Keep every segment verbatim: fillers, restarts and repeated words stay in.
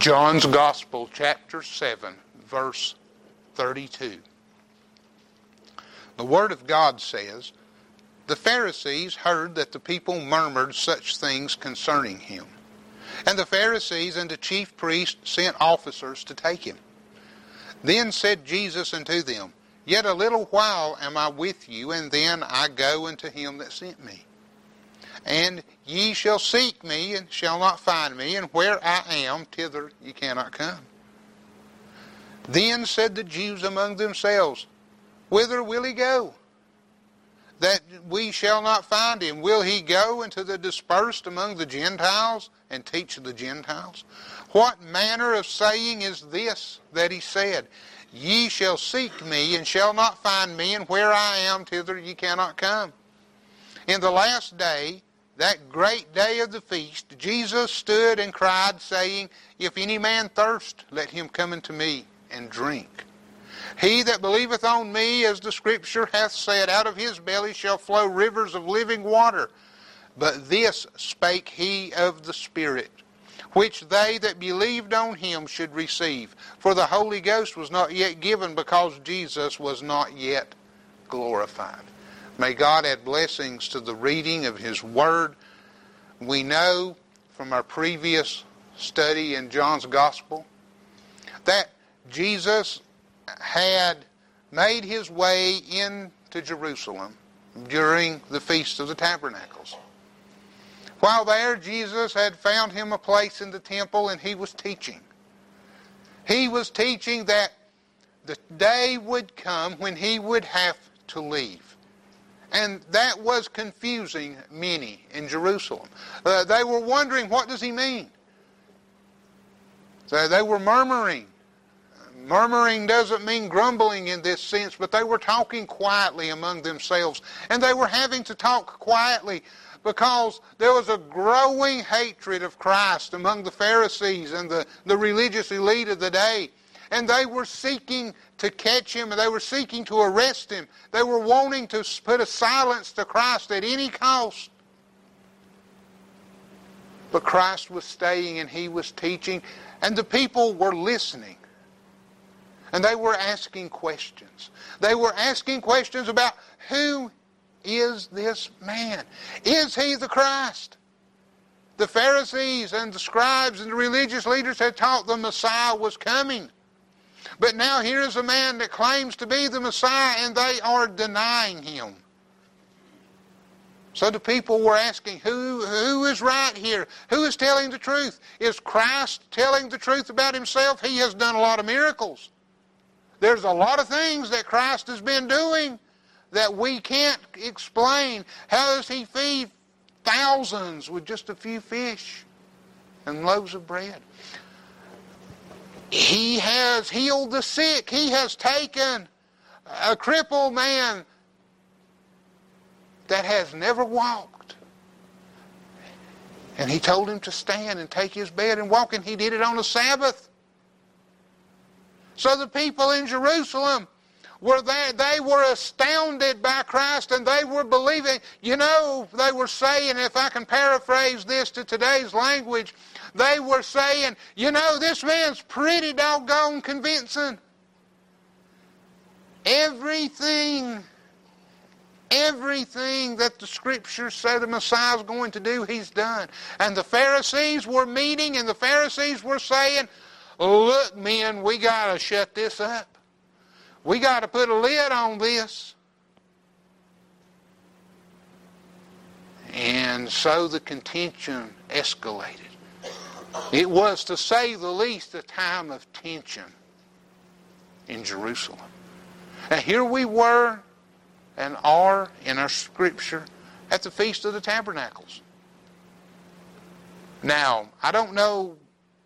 John's Gospel, chapter seven, verse thirty-two. The Word of God says, "The Pharisees heard that the people murmured such things concerning him. And the Pharisees and the chief priests sent officers to take him. Then said Jesus unto them, Yet a little while am I with you, and then I go unto him that sent me. And ye shall seek me, and shall not find me, and where I am, thither ye cannot come. Then said the Jews among themselves, Whither will he go, that we shall not find him? Will he go into the dispersed among the Gentiles, and teach the Gentiles? What manner of saying is this that he said, Ye shall seek me, and shall not find me, and where I am, thither ye cannot come? In the last day, that great day of the feast, Jesus stood and cried, saying, If any man thirst, let him come unto me and drink. He that believeth on me, as the Scripture hath said, out of his belly shall flow rivers of living water. But this spake he of the Spirit, which they that believed on him should receive. For the Holy Ghost was not yet given, because Jesus was not yet glorified." May God add blessings to the reading of His Word. We know from our previous study in John's Gospel that Jesus had made His way into Jerusalem during the Feast of the Tabernacles. While there, Jesus had found Him a place in the temple, and He was teaching. He was teaching that the day would come when He would have to leave. And that was confusing many in Jerusalem. Uh, they were wondering, what does He mean? So they were murmuring. Murmuring doesn't mean grumbling in this sense, but they were talking quietly among themselves. And they were having to talk quietly because there was a growing hatred of Christ among the Pharisees and the, the religious elite of the day. And they were seeking to catch Him, and they were seeking to arrest Him. They were wanting to put a silence to Christ at any cost. But Christ was staying, and He was teaching, and the people were listening. And they were asking questions. They were asking questions about, who is this man? Is He the Christ? The Pharisees and the scribes and the religious leaders had taught the Messiah was coming. But now here is a man that claims to be the Messiah, and they are denying Him. So the people were asking, who, who is right here? Who is telling the truth? Is Christ telling the truth about Himself? He has done a lot of miracles. There's a lot of things that Christ has been doing that we can't explain. How does He feed thousands with just a few fish and loaves of bread? He has healed the sick. He has taken a crippled man that has never walked, and He told him to stand and take his bed and walk, and He did it on the Sabbath. So the people in Jerusalem were there. They were astounded by Christ, and they were believing. You know, they were saying, if I can paraphrase this to today's language, they were saying, you know, this man's pretty doggone convincing. Everything, everything that the Scriptures say the Messiah's going to do, He's done. And the Pharisees were meeting, and the Pharisees were saying, look, men, we got to shut this up. We got to put a lid on this. And so the contention escalated. It was, to say the least, a time of tension in Jerusalem. And here we were and are in our Scripture at the Feast of the Tabernacles. Now, I don't know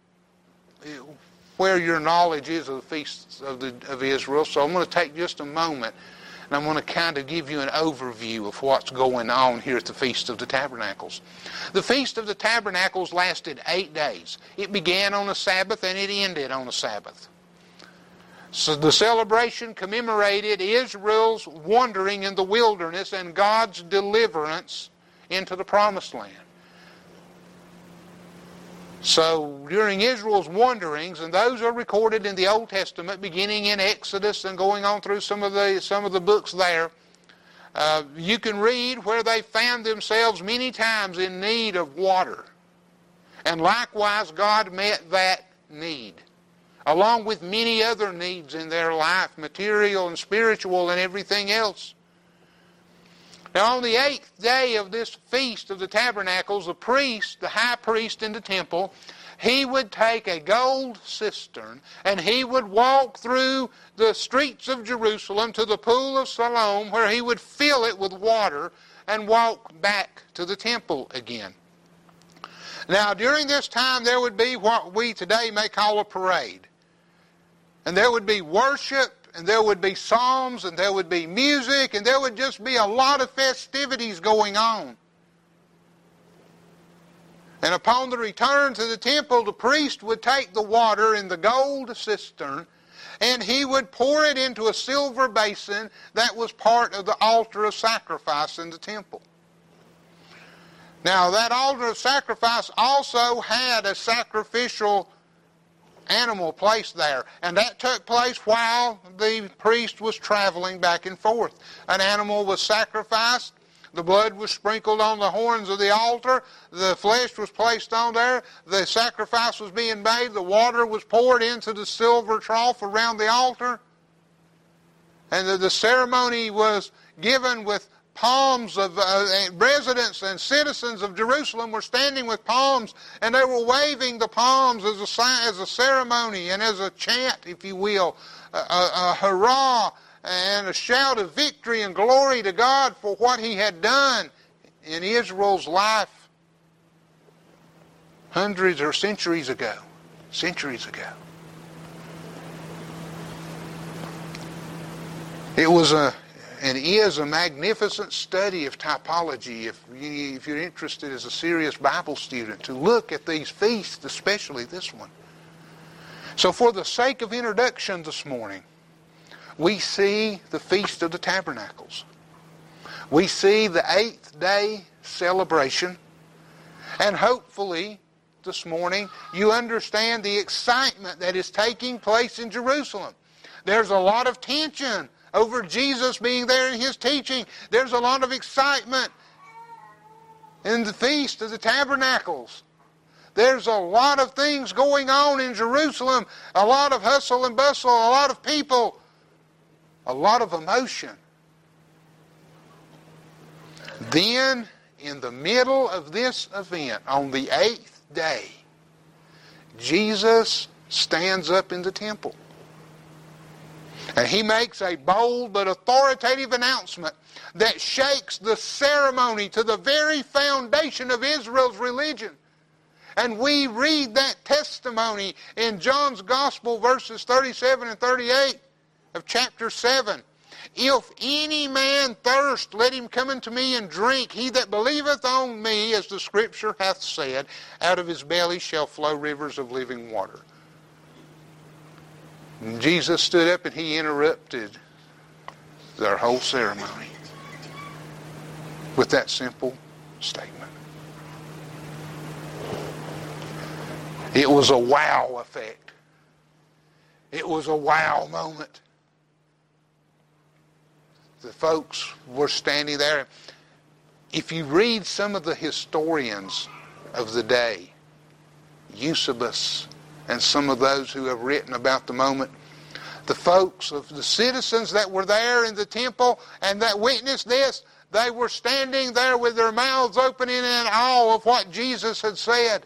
where your knowledge is of the feasts of, the, of Israel, so I'm going to take just a moment, and I'm going to kind of give you an overview of what's going on here at the Feast of the Tabernacles. The Feast of the Tabernacles lasted eight days. It began on a Sabbath, and it ended on a Sabbath. So the celebration commemorated Israel's wandering in the wilderness and God's deliverance into the Promised Land. So during Israel's wanderings, and those are recorded in the Old Testament, beginning in Exodus and going on through some of the some of the books there, uh, you can read where they found themselves many times in need of water. And likewise, God met that need, along with many other needs in their life, material and spiritual and everything else. Now on the eighth day of this Feast of the Tabernacles, the priest, the high priest in the temple, he would take a gold cistern and he would walk through the streets of Jerusalem to the pool of Siloam, where he would fill it with water and walk back to the temple again. Now during this time there would be what we today may call a parade. And there would be worship, and there would be psalms, and there would be music, and there would just be a lot of festivities going on. And upon the return to the temple, the priest would take the water in the gold cistern, and he would pour it into a silver basin that was part of the altar of sacrifice in the temple. Now, that altar of sacrifice also had a sacrificial animal placed there, and that took place while the priest was traveling back and forth. An animal was sacrificed, the blood was sprinkled on the horns of the altar, the flesh was placed on there, the sacrifice was being made, the water was poured into the silver trough around the altar, and the, the ceremony was given with palms of uh, residents and citizens of Jerusalem were standing with palms, and they were waving the palms as a sign, as a ceremony and as a chant, if you will, a, a, a hurrah and a shout of victory and glory to God for what He had done in Israel's life hundreds or centuries ago. Centuries ago. It was a and is a magnificent study of typology if, you, if you're interested as a serious Bible student to look at these feasts, especially this one. So for the sake of introduction this morning, we see the Feast of the Tabernacles. We see the eighth day celebration, and hopefully this morning you understand the excitement that is taking place in Jerusalem. There's a lot of tension over Jesus being there in His teaching. There's a lot of excitement in the Feast of the Tabernacles. There's a lot of things going on in Jerusalem. A lot of hustle and bustle, a lot of people, a lot of emotion. Then, in the middle of this event, on the eighth day, Jesus stands up in the temple. And He makes a bold but authoritative announcement that shakes the ceremony to the very foundation of Israel's religion. And we read that testimony in John's Gospel, verses thirty-seven and thirty-eight of chapter seven. If any man thirst, let him come unto me and drink. He that believeth on me, as the Scripture hath said, out of his belly shall flow rivers of living water. And Jesus stood up and He interrupted their whole ceremony with that simple statement. It was a wow effect. It was a wow moment. The folks were standing there. If you read some of the historians of the day, Eusebius, and some of those who have written about the moment, the folks of the citizens that were there in the temple and that witnessed this, they were standing there with their mouths open in awe of what Jesus had said.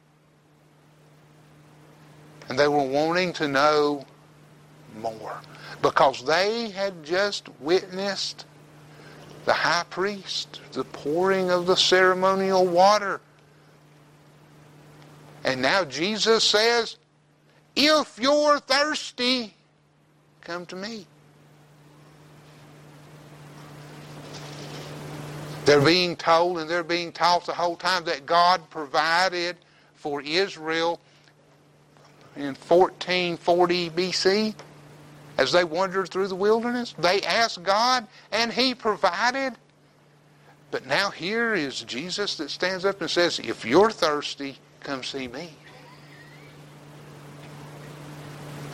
And they were wanting to know more, because they had just witnessed the high priest, the pouring of the ceremonial water. And now Jesus says, if you're thirsty, come to me. They're being told and they're being taught the whole time that God provided for Israel in fourteen forty B C as they wandered through the wilderness. They asked God and He provided. But now here is Jesus that stands up and says, if you're thirsty, come see me.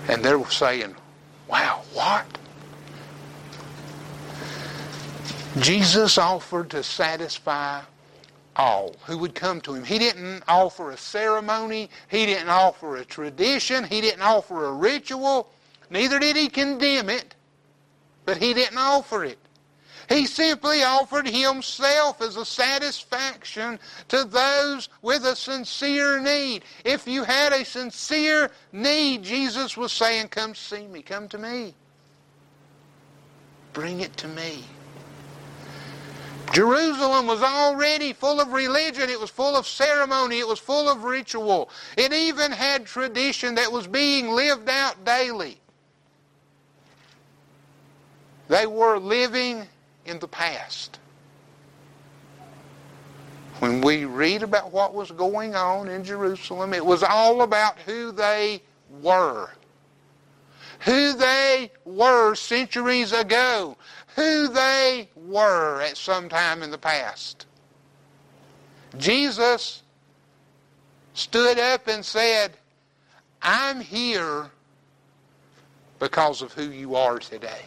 And they're saying, wow, what? Jesus offered to satisfy all who would come to him. He didn't offer a ceremony. He didn't offer a tradition. He didn't offer a ritual. Neither did he condemn it. But he didn't offer it. He simply offered himself as a satisfaction to those with a sincere need. If you had a sincere need, Jesus was saying, come see me, come to me. Bring it to me. Jerusalem was already full of religion. It was full of ceremony. It was full of ritual. It even had tradition that was being lived out daily. They were living in the past. When we read about what was going on in Jerusalem, it was all about who they were. Who they were centuries ago. Who they were at some time in the past. Jesus stood up and said, I'm here because of who you are today.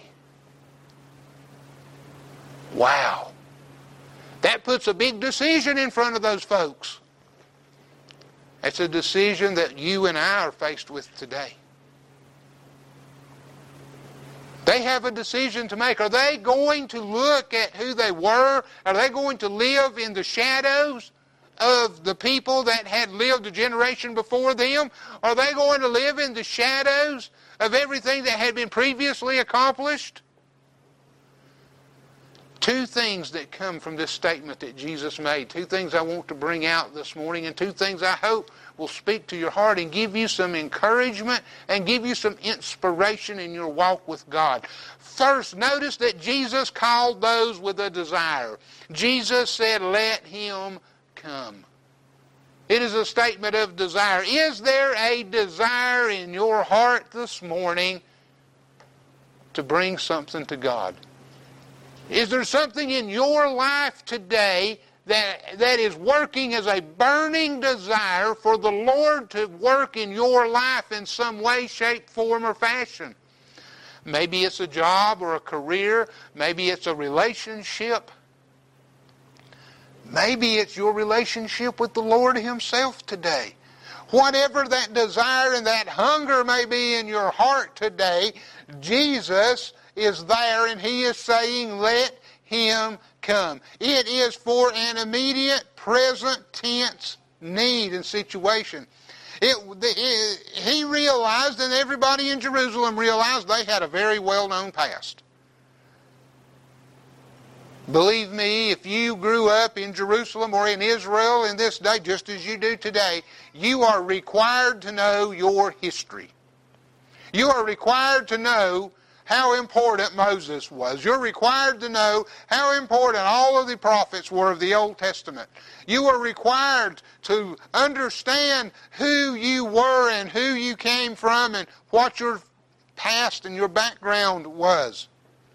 Wow. That puts a big decision in front of those folks. It's a decision that you and I are faced with today. They have a decision to make. Are they going to look at who they were? Are they going to live in the shadows of the people that had lived a generation before them? Are they going to live in the shadows of everything that had been previously accomplished? Two things that come from this statement that Jesus made. Two things I want to bring out this morning, and two things I hope will speak to your heart and give you some encouragement and give you some inspiration in your walk with God. First, notice that Jesus called those with a desire. Jesus said, let him come. It is a statement of desire. Is there a desire in your heart this morning to bring something to God? Is there something in your life today that, that is working as a burning desire for the Lord to work in your life in some way, shape, form, or fashion? Maybe it's a job or a career. Maybe it's a relationship. Maybe it's your relationship with the Lord himself today. Whatever that desire and that hunger may be in your heart today, Jesus is there and he is saying, let him come. It is for an immediate, present tense need and situation. It, it, he realized, and everybody in Jerusalem realized, they had a very well-known past. Believe me, if you grew up in Jerusalem or in Israel in this day, just as you do today, you are required to know your history. You are required to know how important Moses was. You're required to know how important all of the prophets were of the Old Testament. You are required to understand who you were and who you came from and what your past and your background was.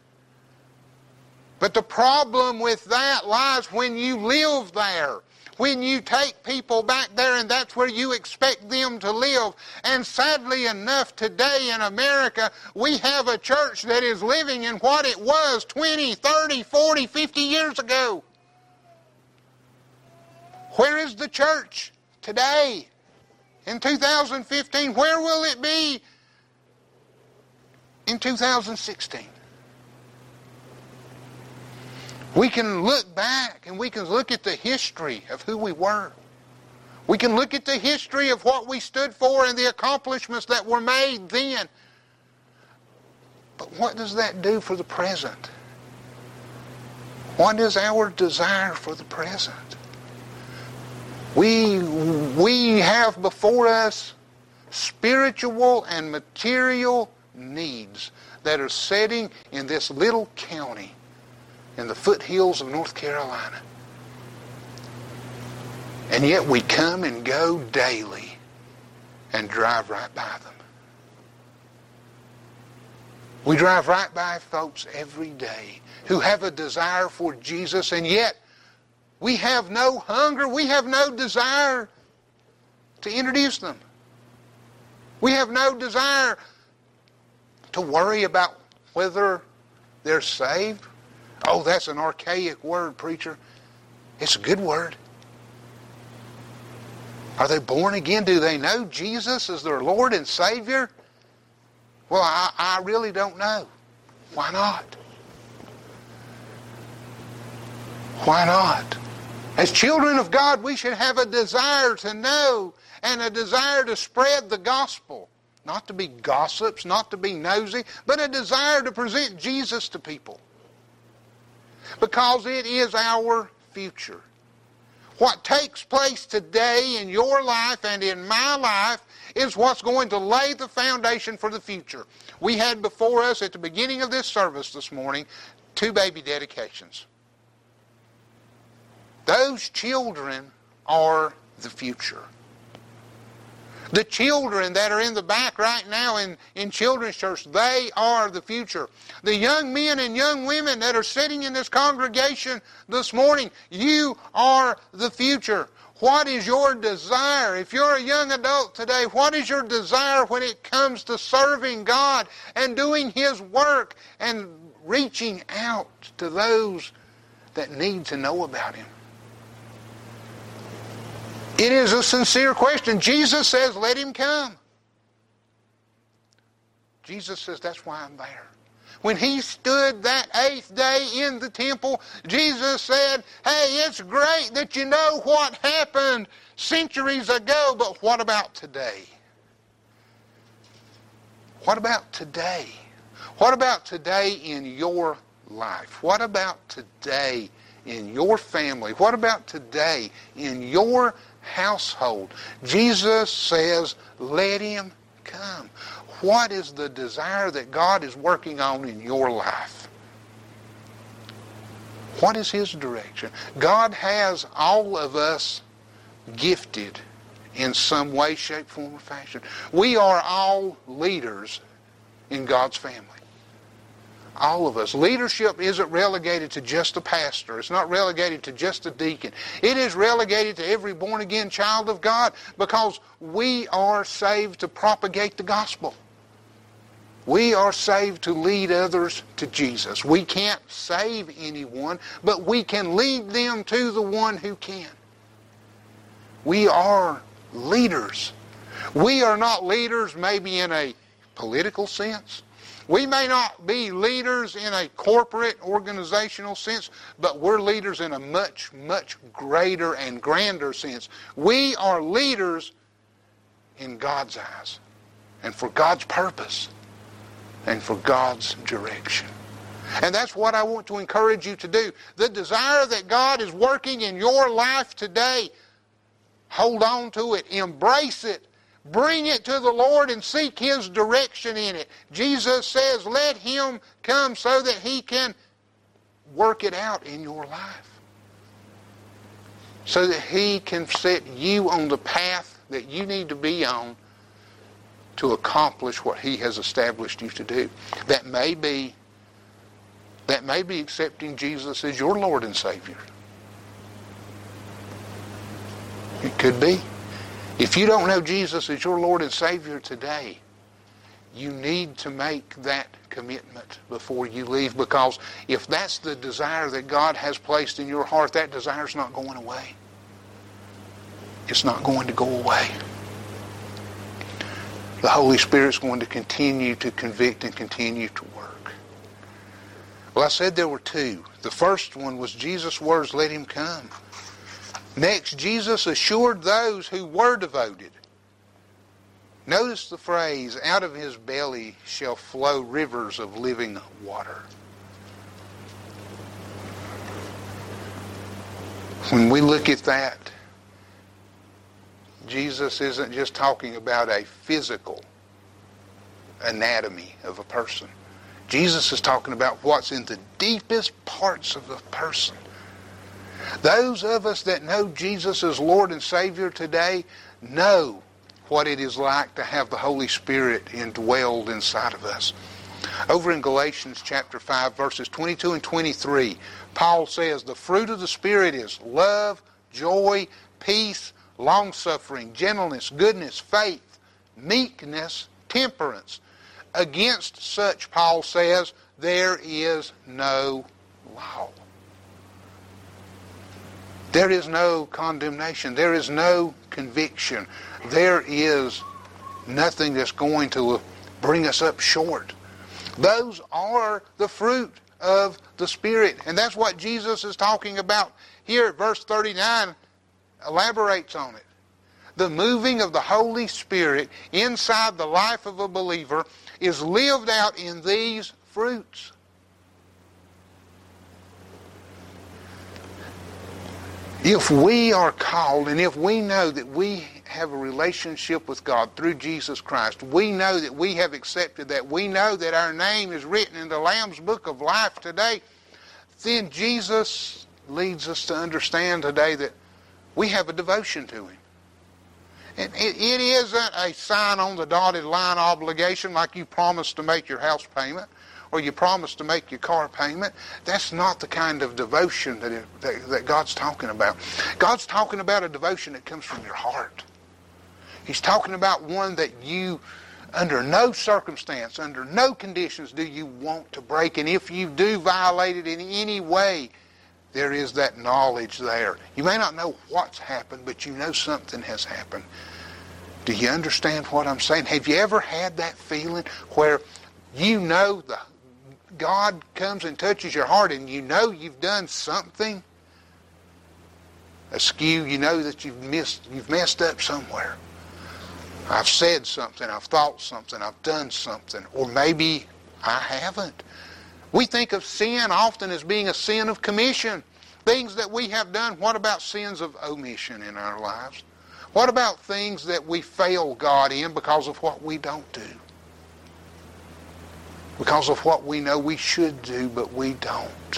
But the problem with that lies when you live there. When you take people back there and that's where you expect them to live. And sadly enough, today in America, we have a church that is living in what it was twenty, thirty, forty, fifty years ago. Where is the church today in two thousand fifteen? Where will it be in two thousand sixteen? We can look back and we can look at the history of who we were. We can look at the history of what we stood for and the accomplishments that were made then. But what does that do for the present? What is our desire for the present? We, we have before us spiritual and material needs that are sitting in this little county in the foothills of North Carolina. And yet we come and go daily and drive right by them. We drive right by folks every day who have a desire for Jesus, and yet we have no hunger, we have no desire to introduce them. We have no desire to worry about whether they're saved? Oh, that's an archaic word, preacher. It's a good word. Are they born again? Do they know Jesus as their Lord and Savior? Well, I, I really don't know. Why not? Why not? As children of God, we should have a desire to know and a desire to spread the gospel. Not to be gossips, not to be nosy, but a desire to present Jesus to people. Because it is our future. What takes place today in your life and in my life is what's going to lay the foundation for the future. We had before us at the beginning of this service this morning two baby dedications. Those children are the future. The children that are in the back right now in, in children's church, they are the future. The young men and young women that are sitting in this congregation this morning, you are the future. What is your desire? If you're a young adult today, what is your desire when it comes to serving God and doing His work and reaching out to those that need to know about Him? It is a sincere question. Jesus says, let him come. Jesus says, that's why I'm there. When he stood that eighth day in the temple, Jesus said, hey, it's great that you know what happened centuries ago, but what about today? What about today? What about today in your life? What about today in your family? What about today in your household? Jesus says, let him come. What is the desire that God is working on in your life? What is His direction? God has all of us gifted in some way, shape, form, or fashion. We are all leaders in God's family. All of us. Leadership isn't relegated to just a pastor. It's not relegated to just a deacon. It is relegated to every born-again child of God because we are saved to propagate the gospel. We are saved to lead others to Jesus. We can't save anyone, but we can lead them to the one who can. We are leaders. We are not leaders maybe in a political sense. We may not be leaders in a corporate organizational sense, but we're leaders in a much, much greater and grander sense. We are leaders in God's eyes and for God's purpose and for God's direction. And that's what I want to encourage you to do. The desire that God is working in your life today, hold on to it, embrace it. Bring it to the Lord and seek His direction in it. Jesus says, let Him come so that He can work it out in your life. So that He can set you on the path that you need to be on to accomplish what He has established you to do. That may be, that may be accepting Jesus as your Lord and Savior. It could be. If you don't know Jesus as your Lord and Savior today, you need to make that commitment before you leave, because if that's the desire that God has placed in your heart, that desire's not going away. It's not going to go away. The Holy Spirit's going to continue to convict and continue to work. Well, I said there were two. The first one was Jesus' words, let him come. Next, Jesus assured those who were devoted. Notice the phrase, out of his belly shall flow rivers of living water. When we look at that, Jesus isn't just talking about a physical anatomy of a person. Jesus is talking about what's in the deepest parts of a person. Those of us that know Jesus as Lord and Savior today know what it is like to have the Holy Spirit indwelled inside of us. Over in Galatians chapter five, verses twenty-two and twenty-three, Paul says, the fruit of the Spirit is love, joy, peace, long-suffering, gentleness, goodness, faith, meekness, temperance. against such, Paul says, there is no law. There is no condemnation. There is no conviction. There is nothing that's going to bring us up short. Those are the fruit of the Spirit. And that's what Jesus is talking about here. Verse thirty-nine elaborates on it. The moving of the Holy Spirit inside the life of a believer is lived out in these fruits. If we are called, and if we know that we have a relationship with God through Jesus Christ, we know that we have accepted that, we know that our name is written in the Lamb's Book of Life today, then Jesus leads us to understand today that we have a devotion to Him. And it, it isn't a sign on the dotted line obligation like you promised to make your house payment or you promised to make your car payment. That's not the kind of devotion that, it, that, that God's talking about. God's talking about a devotion that comes from your heart. He's talking about one that you, under no circumstance, under no conditions do you want to break. And if you do violate it in any way, there is that knowledge there. You may not know what's happened, but you know something has happened. Do you understand what I'm saying? Have you ever had that feeling where you know the God comes and touches your heart and you know you've done something askew, you know that you've missed, you've messed up somewhere. I've said something, I've thought something, I've done something, or maybe I haven't. We think of sin often as being a sin of commission. Things that we have done. What about sins of omission in our lives? What about things that we fail God in because of what we don't do? Because of what we know we should do, but we don't.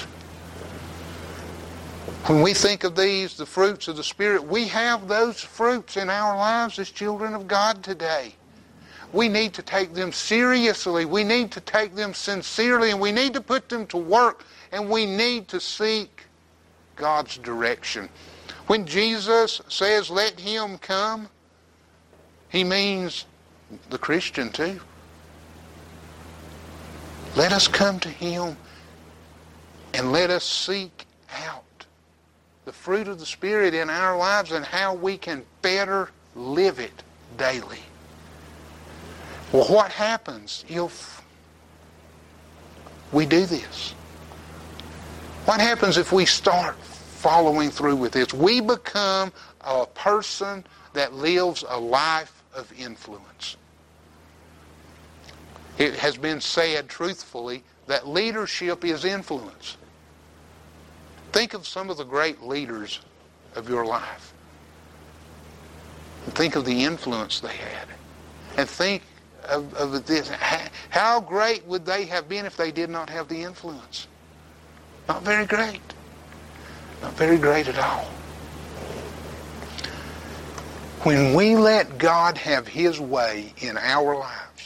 When we think of these, the fruits of the Spirit, we have those fruits in our lives as children of God today. We need to take them seriously. We need to take them sincerely, and we need to put them to work, and we need to seek God's direction. When Jesus says, let Him come, He means the Christian too. Let us come to Him and let us seek out the fruit of the Spirit in our lives and how we can better live it daily. Well, what happens if we do this? What happens if we start following through with this? We become a person that lives a life of influence. It has been said truthfully that leadership is influence. Think of some of the great leaders of your life. And think of the influence they had. And think of, of this. How great would they have been if they did not have the influence? Not very great. Not very great at all. When we let God have His way in our lives,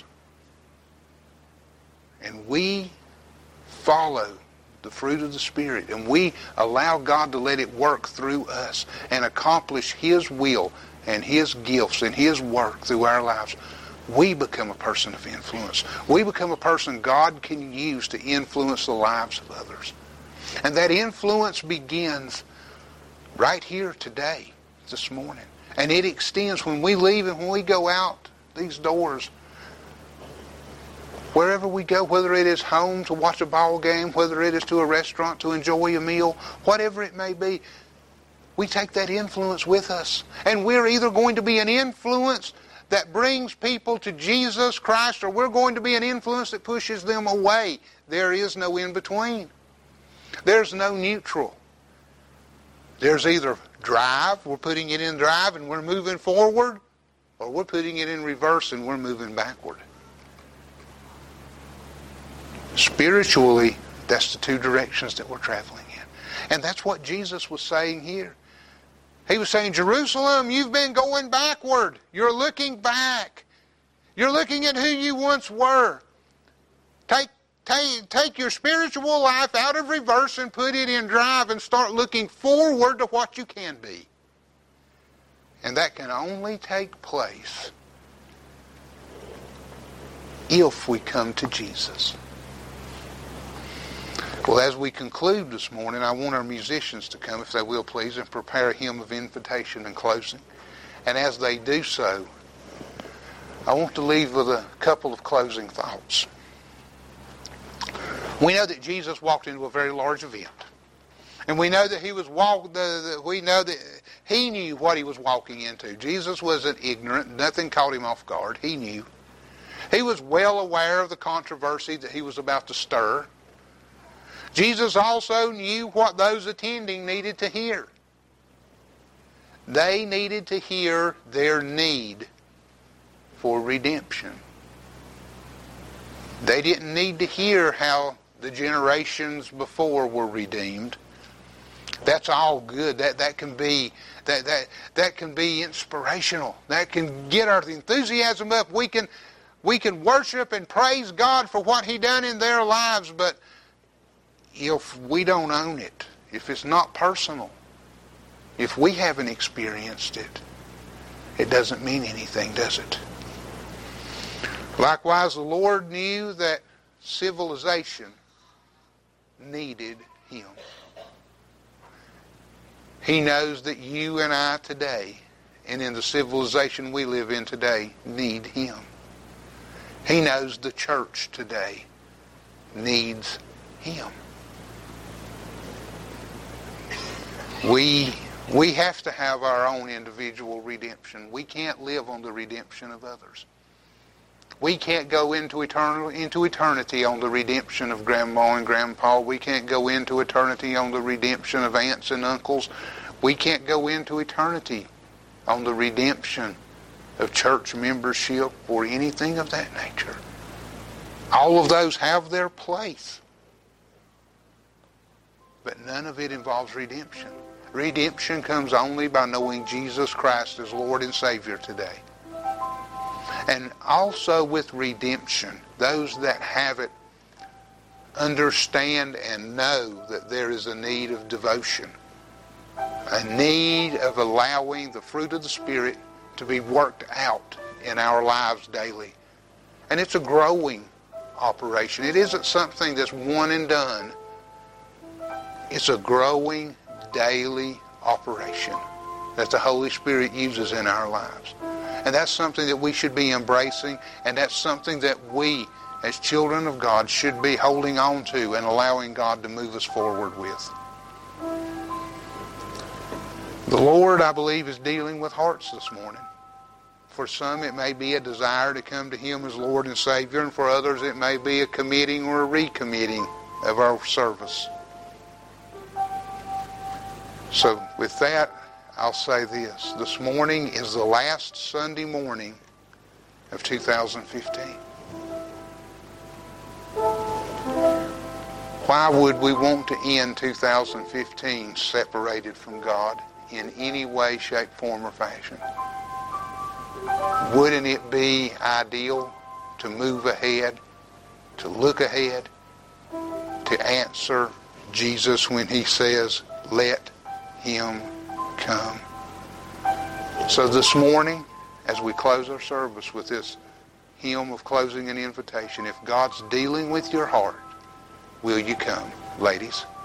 and we follow the fruit of the Spirit, and we allow God to let it work through us and accomplish His will and His gifts and His work through our lives, we become a person of influence. We become a person God can use to influence the lives of others. And that influence begins right here today, this morning. And it extends when we leave and when we go out these doors. Wherever we go, whether it is home to watch a ball game, whether it is to a restaurant to enjoy a meal, whatever it may be, we take that influence with us. And we're either going to be an influence that brings people to Jesus Christ, or we're going to be an influence that pushes them away. There is no in between. There's no neutral. There's either drive, we're putting it in drive and we're moving forward, or we're putting it in reverse and we're moving backward. Spiritually, that's the two directions that we're traveling in. And that's what Jesus was saying here. He was saying, Jerusalem, you've been going backward. You're looking back. You're looking at who you once were. Take, take, take your spiritual life out of reverse and put it in drive and start looking forward to what you can be. And that can only take place if we come to Jesus. Well, as we conclude this morning, I want our musicians to come, if they will please, and prepare a hymn of invitation and closing. And as they do so, I want to leave with a couple of closing thoughts. We know that Jesus walked into a very large event. And we know that he was walk. The, the, we know that he knew what he was walking into. Jesus wasn't ignorant. Nothing caught him off guard. He knew. He was well aware of the controversy that he was about to stir. Jesus also knew what those attending needed to hear. They needed to hear their need for redemption. They didn't need to hear how the generations before were redeemed. That's all good. That that can be that that that can be inspirational. That can get our enthusiasm up. We can we can worship and praise God for what He done in their lives, but if we don't own it, if it's not personal, if we haven't experienced it, it doesn't mean anything, does it? Likewise, the Lord knew that civilization needed Him. He knows that you and I today, and in the civilization we live in today, need Him. He knows the church today needs Him. We we have to have our own individual redemption. We can't live on the redemption of others. We can't go into eternal into eternity on the redemption of Grandma and Grandpa. We can't go into eternity on the redemption of aunts and uncles. We can't go into eternity on the redemption of church membership or anything of that nature. All of those have their place. But none of it involves redemption. Redemption comes only by knowing Jesus Christ as Lord and Savior today. And also with redemption, those that have it understand and know that there is a need of devotion, a need of allowing the fruit of the Spirit to be worked out in our lives daily. And it's a growing operation. It isn't something that's one and done. It's a growing daily operation that the Holy Spirit uses in our lives. And that's something that we should be embracing, and that's something that we, as children of God, should be holding on to and allowing God to move us forward with. The Lord, I believe, is dealing with hearts this morning. For some, it may be a desire to come to Him as Lord and Savior, and for others, it may be a committing or a recommitting of our service. So with that, I'll say this. This morning is the last Sunday morning of two thousand fifteen. Why would we want to end two thousand fifteen separated from God in any way, shape, form, or fashion? Wouldn't it be ideal to move ahead, to look ahead, to answer Jesus when He says, "Let Him come"? So this morning, as we close our service with this hymn of closing and invitation, if God's dealing with your heart, will you come, ladies?